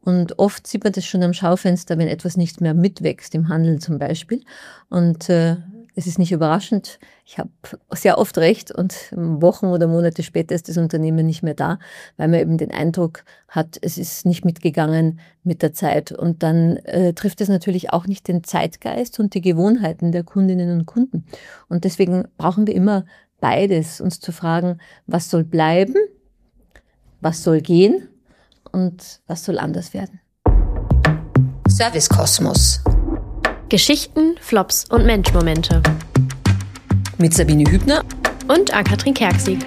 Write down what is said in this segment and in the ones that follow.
Und oft sieht man das schon am Schaufenster, wenn etwas nicht mehr mitwächst, im Handel zum Beispiel. Und es ist nicht überraschend. Ich habe sehr oft recht und Wochen oder Monate später ist das Unternehmen nicht mehr da, weil man eben den Eindruck hat, es ist nicht mitgegangen mit der Zeit. Und dann trifft es natürlich auch nicht den Zeitgeist und die Gewohnheiten der Kundinnen und Kunden. Und deswegen brauchen wir immer beides, uns zu fragen, was soll bleiben, was soll gehen und was soll anders werden. Service Kosmos. Geschichten, Flops und Menschmomente. Mit Sabine Hübner und Ann-Kathrin Kerksig.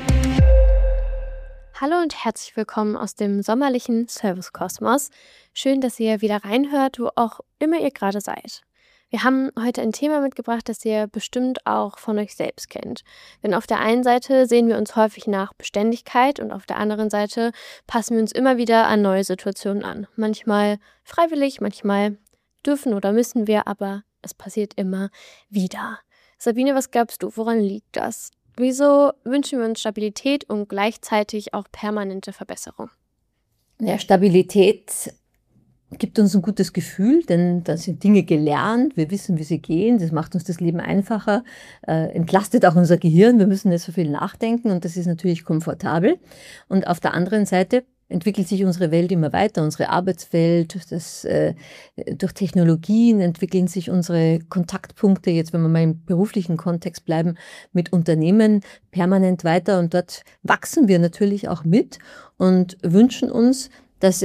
Hallo und herzlich willkommen aus dem sommerlichen Service Kosmos. Schön, dass ihr wieder reinhört, wo auch immer ihr gerade seid. Wir haben heute ein Thema mitgebracht, das ihr bestimmt auch von euch selbst kennt. Denn auf der einen Seite sehen wir uns häufig nach Beständigkeit und auf der anderen Seite passen wir uns immer wieder an neue Situationen an. Manchmal freiwillig, manchmal dürfen oder müssen wir, aber es passiert immer wieder. Sabine, was glaubst du, woran liegt das? Wieso wünschen wir uns Stabilität und gleichzeitig auch permanente Verbesserung? Ja, Stabilität gibt uns ein gutes Gefühl, denn da sind Dinge gelernt, wir wissen, wie sie gehen, das macht uns das Leben einfacher, entlastet auch unser Gehirn, wir müssen nicht so viel nachdenken und das ist natürlich komfortabel. Und auf der anderen Seite entwickelt sich unsere Welt immer weiter, unsere Arbeitswelt, durch Technologien entwickeln sich unsere Kontaktpunkte, jetzt wenn wir mal im beruflichen Kontext bleiben, mit Unternehmen permanent weiter und dort wachsen wir natürlich auch mit und wünschen uns, dass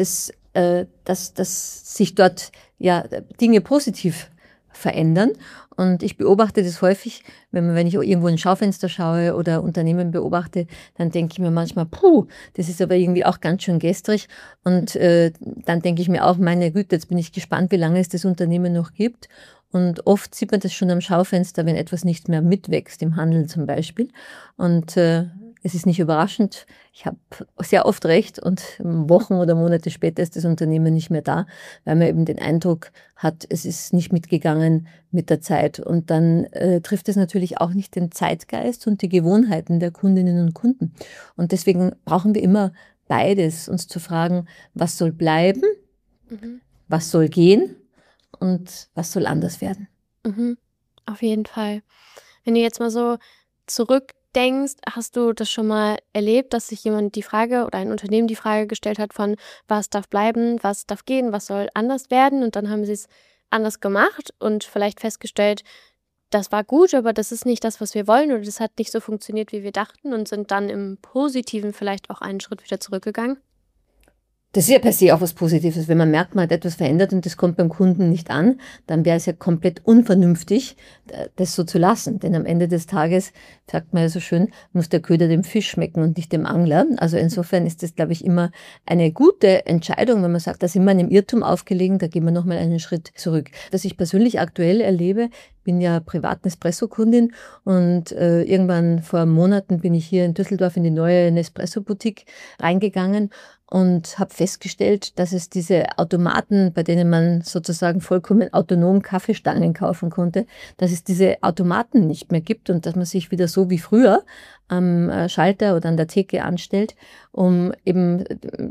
sich dort ja Dinge positiv verändern. Und ich beobachte das häufig, wenn ich irgendwo in ein Schaufenster schaue oder Unternehmen beobachte, dann denke ich mir manchmal, das ist aber irgendwie auch ganz schön gestrig. Und dann denke ich mir auch, meine Güte, jetzt bin ich gespannt, wie lange es das Unternehmen noch gibt. Und oft sieht man das schon am Schaufenster, wenn etwas nicht mehr mitwächst, im Handel zum Beispiel. Und es ist nicht überraschend. Ich habe sehr oft recht und Wochen oder Monate später ist das Unternehmen nicht mehr da, weil man eben den Eindruck hat, es ist nicht mitgegangen mit der Zeit. Und dann trifft es natürlich auch nicht den Zeitgeist und die Gewohnheiten der Kundinnen und Kunden. Und deswegen brauchen wir immer beides, uns zu fragen, was soll bleiben, was soll gehen und was soll anders werden. Auf jeden Fall. Wenn du jetzt mal so zurückdenkst, hast du das schon mal erlebt, dass sich jemand die Frage oder ein Unternehmen die Frage gestellt hat von, was darf bleiben, was darf gehen, was soll anders werden? Und dann haben sie es anders gemacht und vielleicht festgestellt, das war gut, aber das ist nicht das, was wir wollen oder das hat nicht so funktioniert, wie wir dachten und sind dann im Positiven vielleicht auch einen Schritt wieder zurückgegangen? Das ist ja per se auch was Positives. Wenn man merkt, man hat etwas verändert und das kommt beim Kunden nicht an, dann wäre es ja komplett unvernünftig, das so zu lassen. Denn am Ende des Tages, sagt man ja so schön, muss der Köder dem Fisch schmecken und nicht dem Angler. Also insofern ist das, glaube ich, immer eine gute Entscheidung, wenn man sagt, da sind wir einem Irrtum aufgelegen, da gehen wir nochmal einen Schritt zurück. Was ich persönlich aktuell erlebe, bin ja privat Nespresso-Kundin und irgendwann vor Monaten bin ich hier in Düsseldorf in die neue Nespresso-Boutique reingegangen und habe festgestellt, dass es diese Automaten, bei denen man sozusagen vollkommen autonom Kaffeestangen kaufen konnte, dass es diese Automaten nicht mehr gibt und dass man sich wieder so wie früher am Schalter oder an der Theke anstellt, um eben,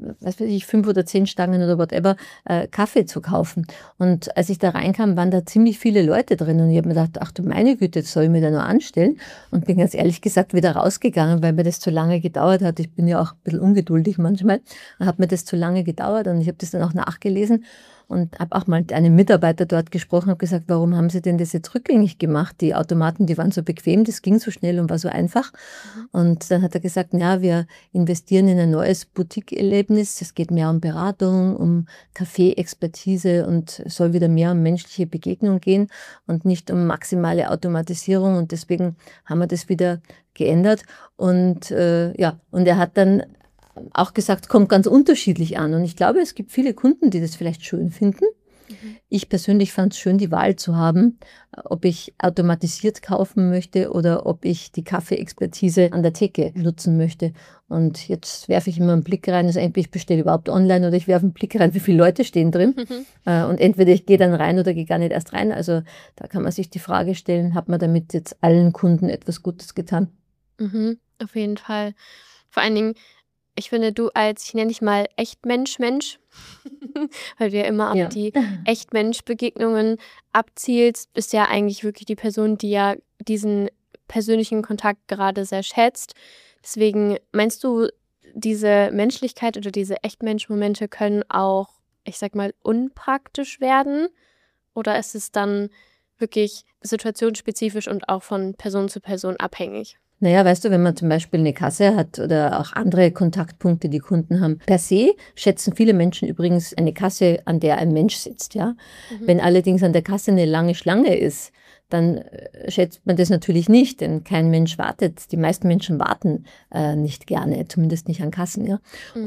5 oder 10 Stangen oder whatever, Kaffee zu kaufen. Und als ich da reinkam, waren da ziemlich viele Leute drin und ich habe mir gedacht, ach du meine Güte, jetzt soll ich mich da nur anstellen und bin ganz ehrlich gesagt wieder rausgegangen, weil mir das zu lange gedauert hat. Ich bin ja auch ein bisschen ungeduldig manchmal und hat mir das zu lange gedauert und ich habe das dann auch nachgelesen und habe auch mal mit einem Mitarbeiter dort gesprochen, habe gesagt, warum haben Sie denn das jetzt rückgängig gemacht? Die Automaten, die waren so bequem, das ging so schnell und war so einfach. Und dann hat er gesagt, ja, wir investieren in ein neues Boutique-Erlebnis. Es geht mehr um Beratung, um Kaffee-Expertise und es soll wieder mehr um menschliche Begegnung gehen und nicht um maximale Automatisierung. Und deswegen haben wir das wieder geändert. Und und er hat dann auch gesagt, kommt ganz unterschiedlich an. Und ich glaube, es gibt viele Kunden, die das vielleicht schön finden. Ich persönlich fand es schön, die Wahl zu haben, ob ich automatisiert kaufen möchte oder ob ich die Kaffeeexpertise an der Theke nutzen möchte. Und jetzt werfe ich immer einen Blick rein, also entweder ich bestelle überhaupt online oder ich werfe einen Blick rein, wie viele Leute stehen drin. Und entweder ich gehe dann rein oder gehe gar nicht erst rein. Also da kann man sich die Frage stellen, hat man damit jetzt allen Kunden etwas Gutes getan? Auf jeden Fall. Vor allen Dingen, ich finde, du als, ich nenne dich mal Echtmensch, weil du ja immer auf die Echtmensch-Begegnungen abzielst, bist ja eigentlich wirklich die Person, die ja diesen persönlichen Kontakt gerade sehr schätzt. Deswegen meinst du, diese Menschlichkeit oder diese Echtmensch-Momente können auch, ich sag mal, unpraktisch werden? Oder ist es dann wirklich situationsspezifisch und auch von Person zu Person abhängig? Naja, weißt du, wenn man zum Beispiel eine Kasse hat oder auch andere Kontaktpunkte, die Kunden haben, per se schätzen viele Menschen übrigens eine Kasse, an der ein Mensch sitzt, ja. Wenn allerdings an der Kasse eine lange Schlange ist, dann schätzt man das natürlich nicht, denn kein Mensch wartet. Die meisten Menschen warten nicht gerne, zumindest nicht an Kassen, ja.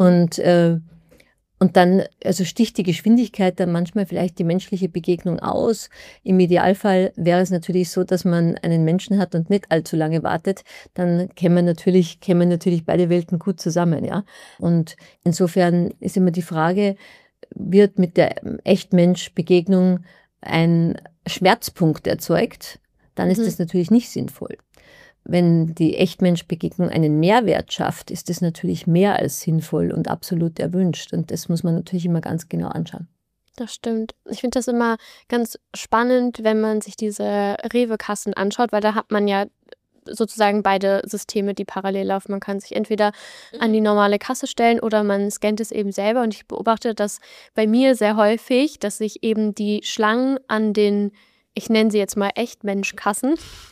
Und dann, also sticht die Geschwindigkeit dann manchmal vielleicht die menschliche Begegnung aus. Im Idealfall wäre es natürlich so, dass man einen Menschen hat und nicht allzu lange wartet. Dann kämen natürlich beide Welten gut zusammen, ja. Und insofern ist immer die Frage, wird mit der Echtmensch-Begegnung ein Schmerzpunkt erzeugt, dann ist das natürlich nicht sinnvoll. Wenn die Echtmensch-Begegnung einen Mehrwert schafft, ist das natürlich mehr als sinnvoll und absolut erwünscht. Und das muss man natürlich immer ganz genau anschauen. Das stimmt. Ich finde das immer ganz spannend, wenn man sich diese Rewe-Kassen anschaut, weil da hat man ja sozusagen beide Systeme, die parallel laufen. Man kann sich entweder an die normale Kasse stellen oder man scannt es eben selber. Und ich beobachte das bei mir sehr häufig, dass sich eben die Schlangen an den, ich nenne sie jetzt mal Echtmensch-Kassen,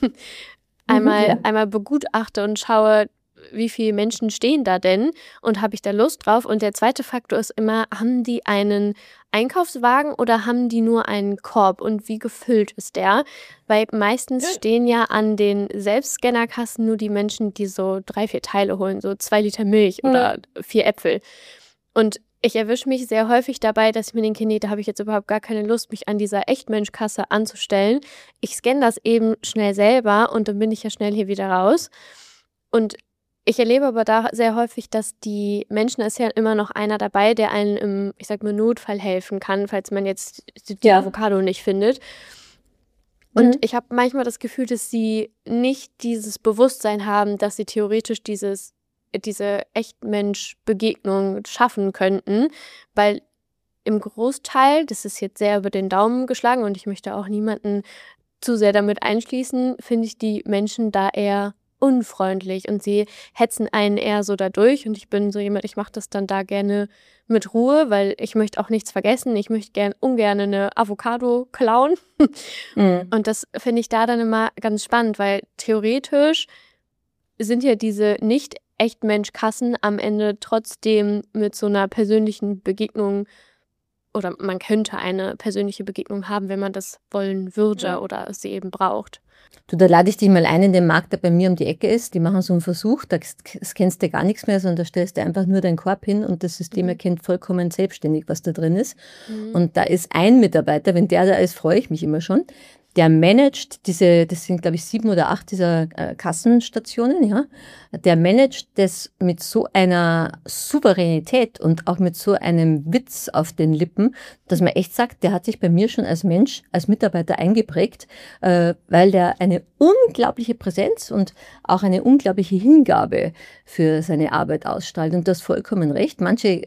einmal begutachte und schaue, wie viele Menschen stehen da denn und habe ich da Lust drauf. Und der zweite Faktor ist immer, haben die einen Einkaufswagen oder haben die nur einen Korb und wie gefüllt ist der? Weil meistens stehen ja an den Selbstscannerkassen nur die Menschen, die so 3-4 Teile holen, so 2 Liter Milch oder 4 Äpfel. Und ich erwische mich sehr häufig dabei, dass ich mir denke, nee, da habe ich jetzt überhaupt gar keine Lust, mich an dieser Echtmenschkasse anzustellen. Ich scanne das eben schnell selber und dann bin ich ja schnell hier wieder raus. Und ich erlebe aber da sehr häufig, dass die Menschen, ist ja immer noch einer dabei, der einen im, ich sag mal, Notfall helfen kann, falls man jetzt die Avocado nicht findet. Und ich habe manchmal das Gefühl, dass sie nicht dieses Bewusstsein haben, dass sie theoretisch diese Echtmensch-Begegnung schaffen könnten, weil im Großteil, das ist jetzt sehr über den Daumen geschlagen und ich möchte auch niemanden zu sehr damit einschließen, finde ich die Menschen da eher unfreundlich und sie hetzen einen eher so da durch und ich bin so jemand, ich mache das dann da gerne mit Ruhe, weil ich möchte auch nichts vergessen, ich möchte ungern eine Avocado klauen und das finde ich da dann immer ganz spannend, weil theoretisch sind ja diese nicht Echtmensch-Kassen am Ende trotzdem mit so einer persönlichen Begegnung oder man könnte eine persönliche Begegnung haben, wenn man das wollen würde oder sie eben braucht. Du, da lade ich dich mal ein in den Markt, der bei mir um die Ecke ist. Die machen so einen Versuch, da scannst du gar nichts mehr, sondern da stellst du einfach nur deinen Korb hin und das System erkennt vollkommen selbstständig, was da drin ist. Und da ist ein Mitarbeiter, wenn der da ist, freue ich mich immer schon. Der managt das sind glaube ich 7 oder 8 dieser Kassenstationen, ja. Der managt das mit so einer Souveränität und auch mit so einem Witz auf den Lippen, dass man echt sagt, der hat sich bei mir schon als Mensch, als Mitarbeiter eingeprägt, weil der eine unglaubliche Präsenz und auch eine unglaubliche Hingabe für seine Arbeit ausstrahlt. Und du hast vollkommen recht. Manche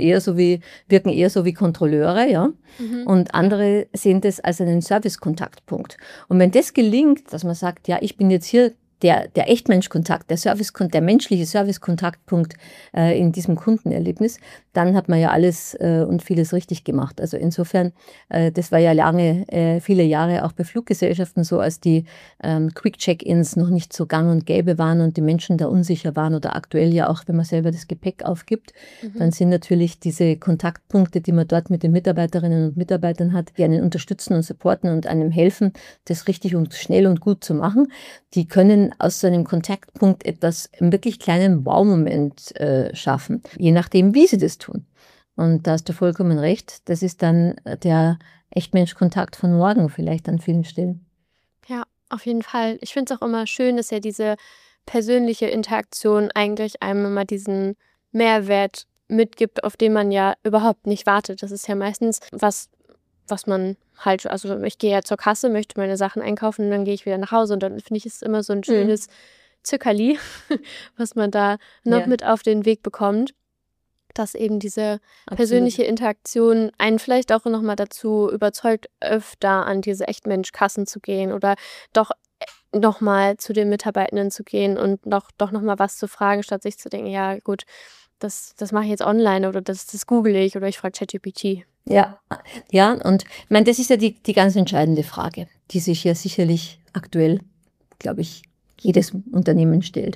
wirken eher so wie Kontrolleure, ja. Und andere sehen das als einen Servicekontaktpunkt. Und wenn das gelingt, dass man sagt, ja, ich bin jetzt hier der Echtmenschkontakt, der menschliche Servicekontaktpunkt in diesem Kundenerlebnis, dann hat man ja alles und vieles richtig gemacht. Also insofern, das war ja viele Jahre auch bei Fluggesellschaften so, als die Quick-Check-Ins noch nicht so gang und gäbe waren und die Menschen da unsicher waren oder aktuell ja auch, wenn man selber das Gepäck aufgibt, dann sind natürlich diese Kontaktpunkte, die man dort mit den Mitarbeiterinnen und Mitarbeitern hat, die einen unterstützen und supporten und einem helfen, das richtig und schnell und gut zu machen, die können aus so einem Kontaktpunkt einen wirklich kleinen Wow-Moment schaffen, je nachdem, wie sie das tun. Und da hast du vollkommen recht, das ist dann der Echtmensch-Kontakt von morgen vielleicht an vielen Stellen. Ja, auf jeden Fall. Ich finde es auch immer schön, dass ja diese persönliche Interaktion eigentlich einem immer diesen Mehrwert mitgibt, auf den man ja überhaupt nicht wartet. Das ist ja meistens was man halt, also ich gehe ja zur Kasse, möchte meine Sachen einkaufen und dann gehe ich wieder nach Hause und dann finde ich es immer so ein schönes Zuckerli, was man da noch Ja. mit auf den Weg bekommt, dass eben diese Absolut. persönliche Interaktion einen vielleicht auch nochmal dazu überzeugt, öfter an diese Echtmenschkassen zu gehen oder doch nochmal zu den Mitarbeitenden zu gehen und doch nochmal was zu fragen, statt sich zu denken, ja gut, das mache ich jetzt online oder das google ich oder ich frage ChatGPT. Ja, und ich meine, das ist ja die ganz entscheidende Frage, die sich ja sicherlich aktuell, glaube ich, jedes Unternehmen stellt.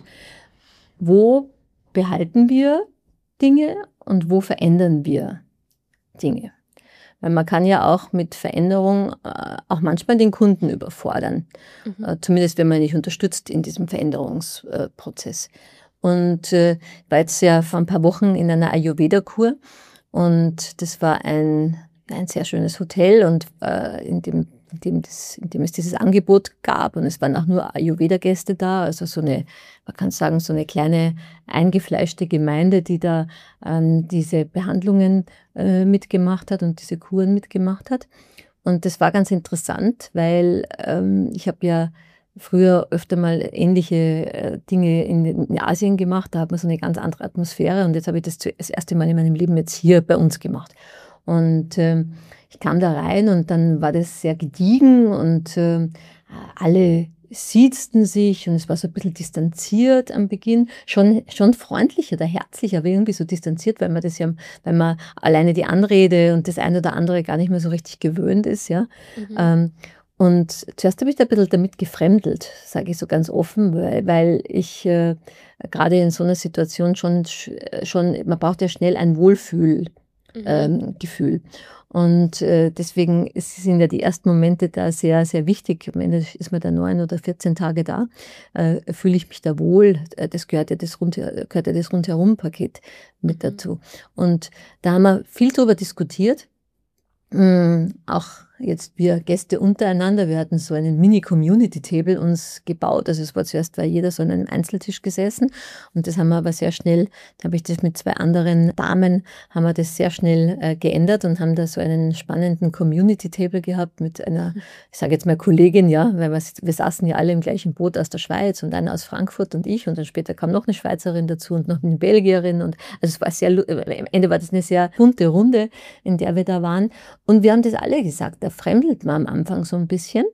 Wo behalten wir Dinge und wo verändern wir Dinge? Weil man kann ja auch mit Veränderung auch manchmal den Kunden überfordern, zumindest wenn man nicht unterstützt in diesem Veränderungsprozess. Und ich war jetzt ja vor ein paar Wochen in einer Ayurveda-Kur und das war ein sehr schönes Hotel und in dem es dieses Angebot gab und es waren auch nur Ayurveda-Gäste da, also man kann sagen, so eine kleine eingefleischte Gemeinde, die da diese Behandlungen mitgemacht hat und diese Kuren mitgemacht hat. Und das war ganz interessant, weil ich habe ja früher öfter mal ähnliche Dinge in Asien gemacht, da hat man so eine ganz andere Atmosphäre und jetzt habe ich das erste Mal in meinem Leben jetzt hier bei uns gemacht. Und ich kam da rein und dann war das sehr gediegen und alle siezten sich und es war so ein bisschen distanziert am Beginn, schon freundlicher oder herzlicher, aber irgendwie so distanziert, weil man alleine die Anrede und das eine oder andere gar nicht mehr so richtig gewöhnt ist, ja. Und zuerst habe ich da ein bisschen damit gefremdelt, sage ich so ganz offen, weil ich gerade in so einer Situation schon, man braucht ja schnell ein Wohlfühlgefühl. Und deswegen sind ja die ersten Momente da sehr, sehr wichtig. Am Ende ist man da 9 oder 14 Tage da, fühle ich mich da wohl. Das gehört ja das Rundherum-Paket mit dazu. Und da haben wir viel drüber diskutiert. Auch jetzt wir Gäste untereinander, wir hatten so einen Mini-Community-Table uns gebaut, also es war zuerst war jeder so an einem Einzeltisch gesessen und das haben wir aber sehr schnell, da habe ich das mit 2 anderen Damen, haben wir das sehr schnell geändert und haben da so einen spannenden Community-Table gehabt mit einer, ich sage jetzt mal Kollegin, ja, weil wir saßen ja alle im gleichen Boot aus der Schweiz und einer aus Frankfurt und ich und dann später kam noch eine Schweizerin dazu und noch eine Belgierin und also es war am Ende war das eine sehr bunte Runde, in der wir da waren. Und wir haben das alle gesagt, da fremdelt man am Anfang so ein bisschen.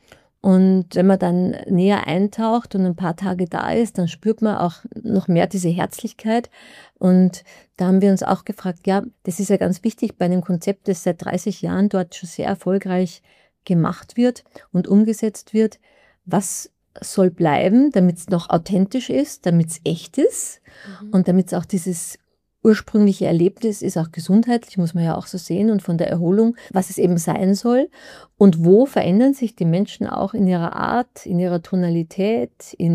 Und wenn man dann näher eintaucht und ein paar Tage da ist, dann spürt man auch noch mehr diese Herzlichkeit. Und da haben wir uns auch gefragt, ja, das ist ja ganz wichtig bei einem Konzept, das seit 30 Jahren dort schon sehr erfolgreich gemacht wird und umgesetzt wird. Was soll bleiben, damit es noch authentisch ist, damit es echt ist und damit es auch dieses ursprüngliche Erlebnis ist auch gesundheitlich, muss man ja auch so sehen und von der Erholung, was es eben sein soll und wo verändern sich die Menschen auch in ihrer Art, in ihrer Tonalität,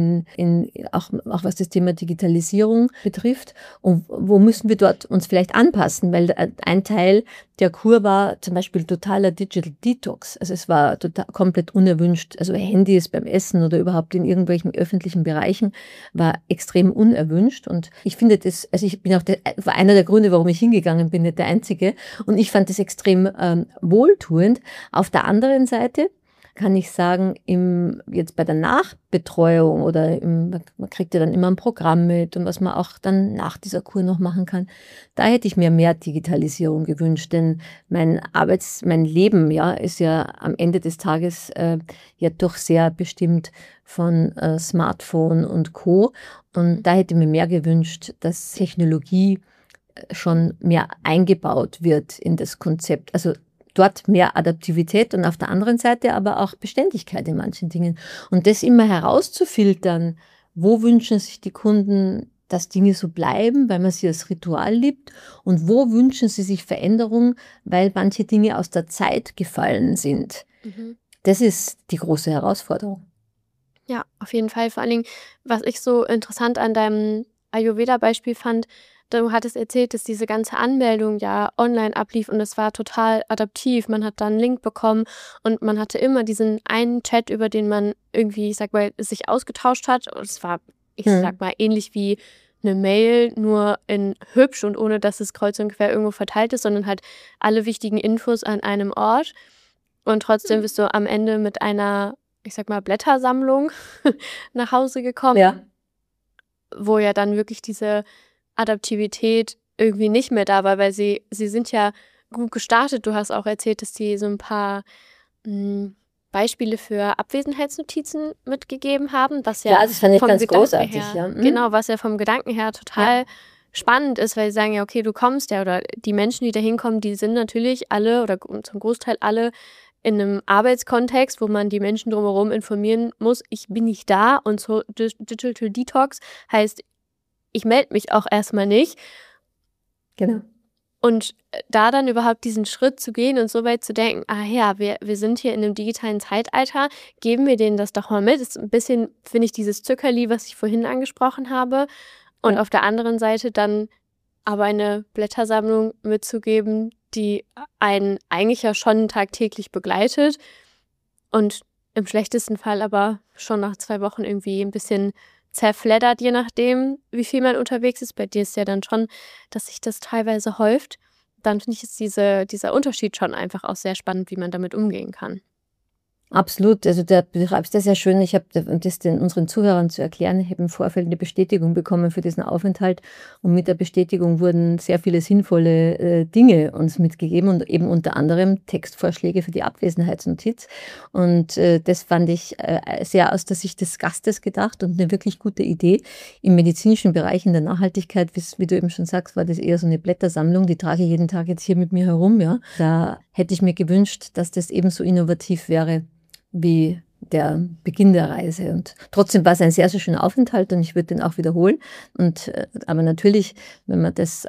auch was das Thema Digitalisierung betrifft und wo müssen wir dort uns vielleicht anpassen, weil ein Teil der Kur war zum Beispiel totaler Digital Detox, also es war komplett unerwünscht, also Handys beim Essen oder überhaupt in irgendwelchen öffentlichen Bereichen war extrem unerwünscht und ich finde das, also ich bin auch war einer der Gründe, warum ich hingegangen bin, nicht der einzige. Und ich fand das extrem wohltuend. Auf der anderen Seite kann ich sagen, jetzt bei der Nachbetreuung oder man kriegt ja dann immer ein Programm mit und was man auch dann nach dieser Kur noch machen kann, da hätte ich mir mehr Digitalisierung gewünscht, denn mein Leben ja ist ja am Ende des Tages ja doch sehr bestimmt von Smartphone und Co. Und da hätte ich mir mehr gewünscht, dass Technologie schon mehr eingebaut wird in das Konzept. Also dort mehr Adaptivität und auf der anderen Seite aber auch Beständigkeit in manchen Dingen. Und das immer herauszufiltern, wo wünschen sich die Kunden, dass Dinge so bleiben, weil man sie als Ritual liebt und wo wünschen sie sich Veränderung, weil manche Dinge aus der Zeit gefallen sind. Das ist die große Herausforderung. Ja, auf jeden Fall. Vor allen Dingen, was ich so interessant an deinem Ayurveda-Beispiel fand, du hattest erzählt, dass diese ganze Anmeldung ja online ablief und es war total adaptiv. Man hat da einen Link bekommen und man hatte immer diesen einen Chat, über den man irgendwie, ich sag mal, sich ausgetauscht hat. Und es war, ich sag mal, ähnlich wie eine Mail, nur in hübsch und ohne, dass es kreuz und quer irgendwo verteilt ist, sondern halt alle wichtigen Infos an einem Ort. Und trotzdem bist du am Ende mit einer ich sag mal, Blättersammlung nach Hause gekommen, Ja. wo ja dann wirklich diese Adaptivität irgendwie nicht mehr da war, weil sie sind ja gut gestartet. Du hast auch erzählt, dass die so ein paar Beispiele für Abwesenheitsnotizen mitgegeben haben, was ja Klar, das fand ich vom ganz Gedanken großartig, her, ja. genau, was ja vom Gedanken her total spannend ist, weil sie sagen ja, okay, du kommst ja, oder die Menschen, die da hinkommen, die sind natürlich alle oder zum Großteil alle in einem Arbeitskontext, wo man die Menschen drumherum informieren muss, ich bin nicht da, und so Digital Detox heißt, ich melde mich auch erstmal nicht. Genau. Und da dann überhaupt diesen Schritt zu gehen und so weit zu denken, wir sind hier in einem digitalen Zeitalter, geben wir denen das doch mal mit. Das ist ein bisschen, finde ich, dieses Zuckerli, was ich vorhin angesprochen habe. Und auf der anderen Seite dann aber eine Blättersammlung mitzugeben, die einen eigentlich ja schon tagtäglich begleitet und im schlechtesten Fall aber schon nach 2 Wochen irgendwie ein bisschen zerfleddert, je nachdem, wie viel man unterwegs ist. Bei dir ist ja dann schon, dass sich das teilweise häuft. Dann finde ich, ist dieser Unterschied schon einfach auch sehr spannend, wie man damit umgehen kann. Absolut, also da beschreibst du das ja schön. Ich habe das unseren Zuhörern zu erklären. Ich habe im Vorfeld eine Bestätigung bekommen für diesen Aufenthalt, und mit der Bestätigung wurden sehr viele sinnvolle Dinge uns mitgegeben und eben unter anderem Textvorschläge für die Abwesenheitsnotiz. Und das fand ich sehr aus der Sicht des Gastes gedacht und eine wirklich gute Idee. Im medizinischen Bereich, in der Nachhaltigkeit, wie du eben schon sagst, war das eher so eine Blättersammlung, die trage ich jeden Tag jetzt hier mit mir herum. Ja. Da hätte ich mir gewünscht, dass das ebenso innovativ wäre wie der Beginn der Reise. Und trotzdem war es ein sehr, sehr schöner Aufenthalt, und ich würde den auch wiederholen. Aber natürlich, wenn man das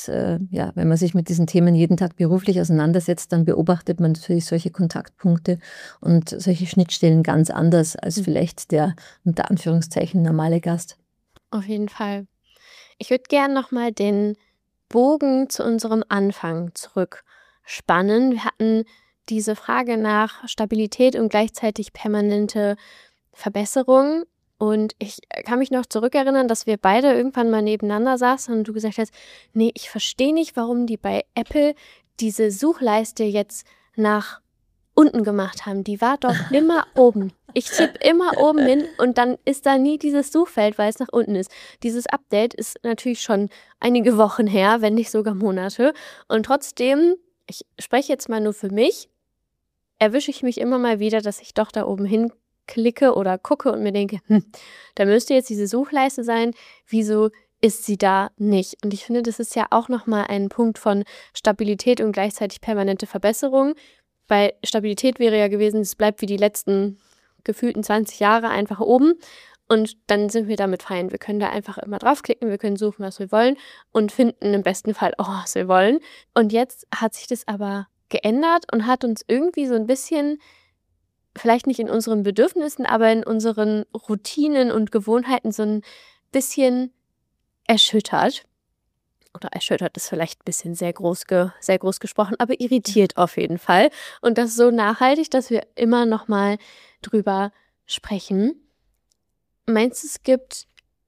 wenn man sich mit diesen Themen jeden Tag beruflich auseinandersetzt, dann beobachtet man natürlich solche Kontaktpunkte und solche Schnittstellen ganz anders als vielleicht der unter Anführungszeichen normale Gast. Auf jeden Fall. Ich würde gerne nochmal den Bogen zu unserem Anfang zurückspannen. Wir hatten diese Frage nach Stabilität und gleichzeitig permanente Verbesserung. Und ich kann mich noch zurückerinnern, dass wir beide irgendwann mal nebeneinander saßen und du gesagt hast, nee, ich verstehe nicht, warum die bei Apple diese Suchleiste jetzt nach unten gemacht haben. Die war doch immer oben. Ich tippe immer oben hin und dann ist da nie dieses Suchfeld, weil es nach unten ist. Dieses Update ist natürlich schon einige Wochen her, wenn nicht sogar Monate. Und trotzdem, ich spreche jetzt mal nur für mich, erwische ich mich immer mal wieder, dass ich doch da oben hinklicke oder gucke und mir denke, da müsste jetzt diese Suchleiste sein, wieso ist sie da nicht? Und ich finde, das ist ja auch nochmal ein Punkt von Stabilität und gleichzeitig permanente Verbesserung, weil Stabilität wäre ja gewesen, es bleibt wie die letzten gefühlten 20 Jahre einfach oben und dann sind wir damit fein. Wir können da einfach immer draufklicken, wir können suchen, was wir wollen und finden im besten Fall auch, was wir wollen. Und jetzt hat sich das aber geändert und hat uns irgendwie so ein bisschen, vielleicht nicht in unseren Bedürfnissen, aber in unseren Routinen und Gewohnheiten so ein bisschen erschüttert. Oder erschüttert ist vielleicht ein bisschen sehr groß gesprochen, aber irritiert auf jeden Fall. Und das so nachhaltig, dass wir immer noch mal drüber sprechen. Meinst du, es gibt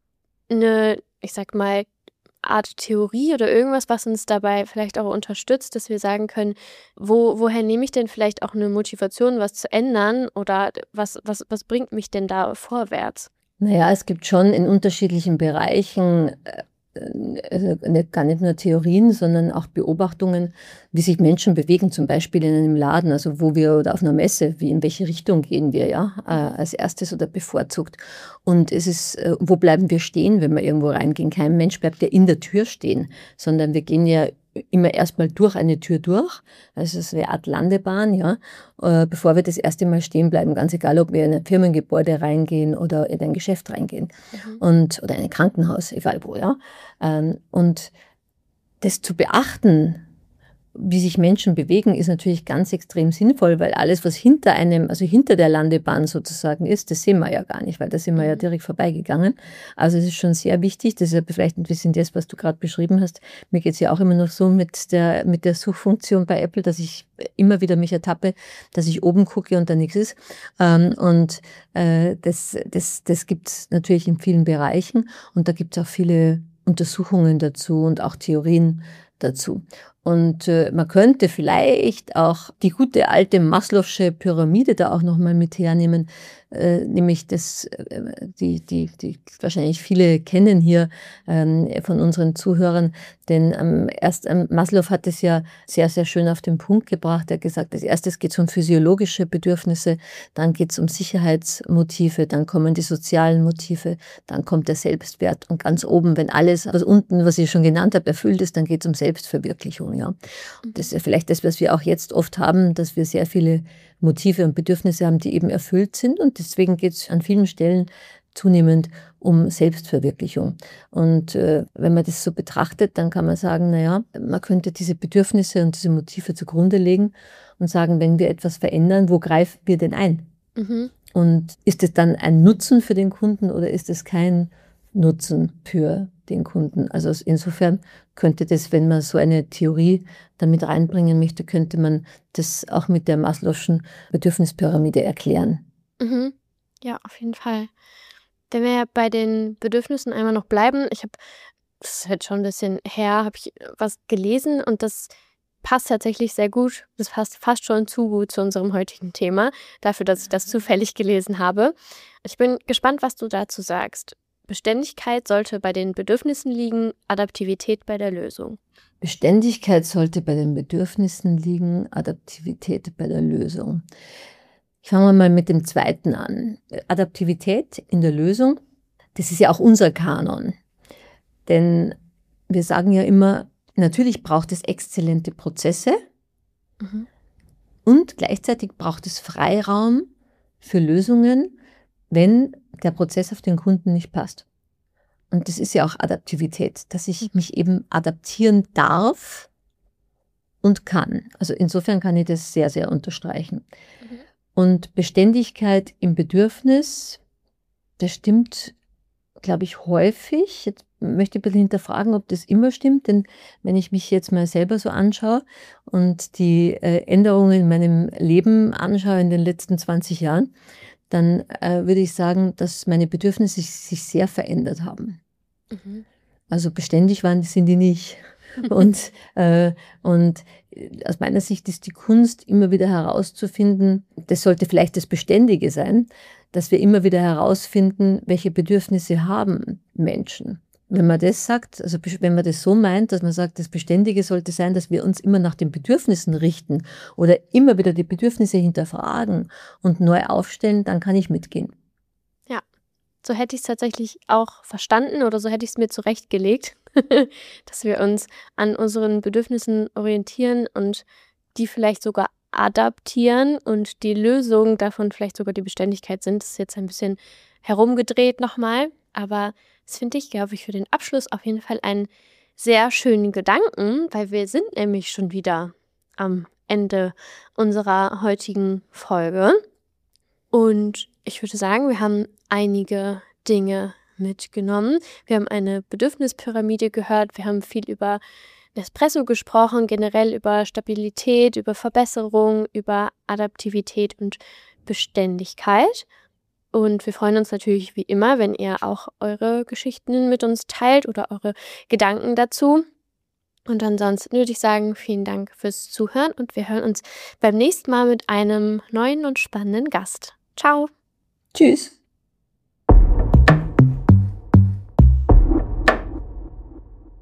eine, ich sag mal, Art Theorie oder irgendwas, was uns dabei vielleicht auch unterstützt, dass wir sagen können, woher nehme ich denn vielleicht auch eine Motivation, was zu ändern, oder was bringt mich denn da vorwärts? Naja, es gibt schon in unterschiedlichen Bereichen gar nicht nur Theorien, sondern auch Beobachtungen, wie sich Menschen bewegen, zum Beispiel in einem Laden, also wo wir, oder auf einer Messe, in welche Richtung gehen wir, ja, als erstes oder bevorzugt. Und es ist, wo bleiben wir stehen, wenn wir irgendwo reingehen? Kein Mensch bleibt ja in der Tür stehen, sondern wir gehen ja immer erstmal durch eine Tür durch, also es ist eine Art Landebahn, ja, bevor wir das erste Mal stehen bleiben, ganz egal, ob wir in ein Firmengebäude reingehen oder in ein Geschäft reingehen oder in ein Krankenhaus, egal wo, ja. Und das zu beachten, wie sich Menschen bewegen, ist natürlich ganz extrem sinnvoll, weil alles, was hinter einem, also hinter der Landebahn sozusagen ist, das sehen wir ja gar nicht, weil da sind wir ja direkt vorbeigegangen. Also es ist schon sehr wichtig, das ist ja vielleicht ein bisschen das, was du gerade beschrieben hast. Mir geht es ja auch immer noch so mit der Suchfunktion bei Apple, dass ich immer wieder mich ertappe, dass ich oben gucke und da nichts ist. Das gibt es natürlich in vielen Bereichen, und da gibt es auch viele Untersuchungen dazu und auch Theorien dazu. Und man könnte vielleicht auch die gute alte Maslow'sche Pyramide da auch nochmal mit hernehmen, nämlich das, die wahrscheinlich viele kennen hier von unseren Zuhörern, denn Maslow hat es ja sehr, sehr schön auf den Punkt gebracht. Er hat gesagt, als erstes geht es um physiologische Bedürfnisse, dann geht es um Sicherheitsmotive, dann kommen die sozialen Motive, dann kommt der Selbstwert und ganz oben, wenn alles, was unten, was ich schon genannt habe, erfüllt ist, dann geht es um Selbstverwirklichung. Ja. Das ist ja vielleicht das, was wir auch jetzt oft haben, dass wir sehr viele Motive und Bedürfnisse haben, die eben erfüllt sind, und deswegen geht es an vielen Stellen zunehmend um Selbstverwirklichung. Und wenn man das so betrachtet, dann kann man sagen, naja, man könnte diese Bedürfnisse und diese Motive zugrunde legen und sagen, wenn wir etwas verändern, wo greifen wir denn ein? Mhm. Und ist es dann ein Nutzen für den Kunden oder ist es kein Nutzen für den Kunden? Also insofern könnte das, wenn man so eine Theorie damit reinbringen möchte, könnte man das auch mit der Maslow'schen Bedürfnispyramide erklären. Mhm. Ja, auf jeden Fall. Wenn wir ja bei den Bedürfnissen einmal noch bleiben, das ist jetzt schon ein bisschen her, habe ich was gelesen und das passt tatsächlich sehr gut. Das passt fast schon zu gut zu unserem heutigen Thema, dafür, dass ich das zufällig gelesen habe. Ich bin gespannt, was du dazu sagst. Beständigkeit sollte bei den Bedürfnissen liegen, Adaptivität bei der Lösung. Beständigkeit sollte bei den Bedürfnissen liegen, Adaptivität bei der Lösung. Fangen wir mal mit dem zweiten an. Adaptivität in der Lösung, das ist ja auch unser Kanon. Denn wir sagen ja immer, natürlich braucht es exzellente Prozesse und gleichzeitig braucht es Freiraum für Lösungen, wenn der Prozess auf den Kunden nicht passt. Und das ist ja auch Adaptivität, dass ich mich eben adaptieren darf und kann. Also insofern kann ich das sehr, sehr unterstreichen. Und Beständigkeit im Bedürfnis, das stimmt, glaube ich, häufig. Jetzt möchte ich ein bisschen hinterfragen, ob das immer stimmt, denn wenn ich mich jetzt mal selber so anschaue und die Änderungen in meinem Leben anschaue in den letzten 20 Jahren, dann würde ich sagen, dass meine Bedürfnisse sich sehr verändert haben. Also beständig sind die nicht. Und aus meiner Sicht ist die Kunst, immer wieder herauszufinden, das sollte vielleicht das Beständige sein, dass wir immer wieder herausfinden, welche Bedürfnisse haben Menschen. Wenn man das sagt, also wenn man das so meint, dass man sagt, das Beständige sollte sein, dass wir uns immer nach den Bedürfnissen richten oder immer wieder die Bedürfnisse hinterfragen und neu aufstellen, dann kann ich mitgehen. Ja, so hätte ich es tatsächlich auch verstanden oder so hätte ich es mir zurechtgelegt, dass wir uns an unseren Bedürfnissen orientieren und die vielleicht sogar adaptieren und die Lösung davon vielleicht sogar die Beständigkeit sind. Das ist jetzt ein bisschen herumgedreht nochmal, aber das finde ich, glaube ich, für den Abschluss auf jeden Fall einen sehr schönen Gedanken, weil wir sind nämlich schon wieder am Ende unserer heutigen Folge. Und ich würde sagen, wir haben einige Dinge mitgenommen. Wir haben eine Bedürfnispyramide gehört, wir haben viel über Nespresso gesprochen, generell über Stabilität, über Verbesserung, über Adaptivität und Beständigkeit. Und wir freuen uns natürlich wie immer, wenn ihr auch eure Geschichten mit uns teilt oder eure Gedanken dazu. Und ansonsten würde ich sagen, vielen Dank fürs Zuhören und wir hören uns beim nächsten Mal mit einem neuen und spannenden Gast. Ciao. Tschüss.